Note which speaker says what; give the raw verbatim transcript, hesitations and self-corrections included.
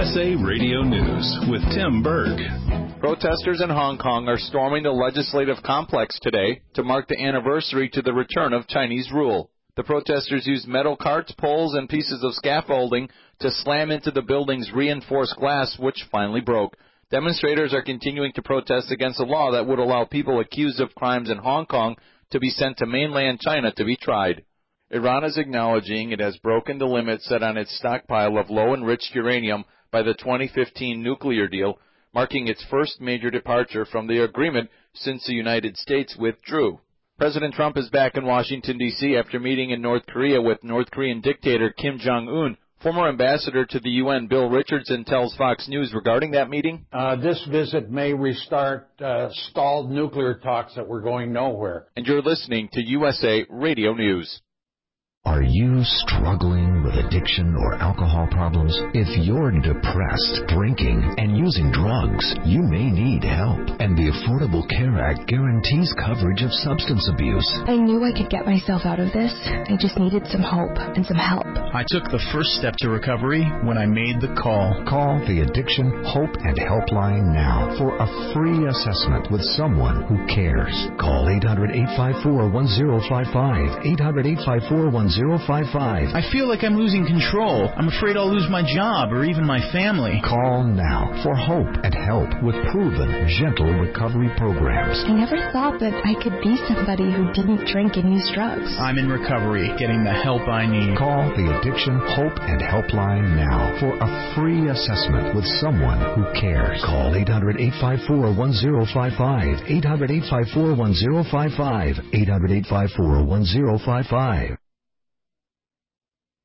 Speaker 1: S A Radio News with Tim Berg.
Speaker 2: Protesters in Hong Kong are storming the legislative complex today to mark the anniversary to the return of Chinese rule. The protesters used metal carts, poles, and pieces of scaffolding to slam into the building's reinforced glass, which finally broke. Demonstrators are continuing to protest against a law that would allow people accused of crimes in Hong Kong to be sent to mainland China to be tried. Iran is acknowledging it has broken the limit set on its stockpile of low-enriched uranium by the twenty fifteen nuclear deal, marking its first major departure from the agreement since the United States withdrew. President Trump is back in Washington, D C after meeting in North Korea with North Korean dictator Kim Jong-un. Former ambassador to the U N, Bill Richardson, tells Fox News regarding that meeting.
Speaker 3: Uh, this visit may restart uh, stalled nuclear talks that were going nowhere.
Speaker 2: And you're listening to U S A Radio News.
Speaker 4: Are you struggling with addiction or alcohol problems? If you're depressed, drinking, and using drugs, you may need help. And the Affordable Care Act guarantees coverage of substance abuse.
Speaker 5: I knew I could get myself out of this. I just needed some hope and some help.
Speaker 6: I took the first step to recovery when I made the call.
Speaker 4: Call the Addiction Hope and Helpline now for a free assessment with someone who cares. Call eight hundred, eight five four, one zero five five, eight hundred, eight five four, one zero five five.
Speaker 6: I feel like I'm losing control. I'm afraid I'll lose my job or even my family.
Speaker 4: Call now for hope and help with proven, gentle recovery programs.
Speaker 5: I never thought that I could be somebody who didn't drink and use drugs.
Speaker 6: I'm in recovery, getting the help I need.
Speaker 4: Call the Addiction Hope and Helpline now for a free assessment with someone who cares. Call eight hundred, eight five four, one zero five five, eight hundred, eight five four, one zero five five, eight hundred, eight five four, one zero five five.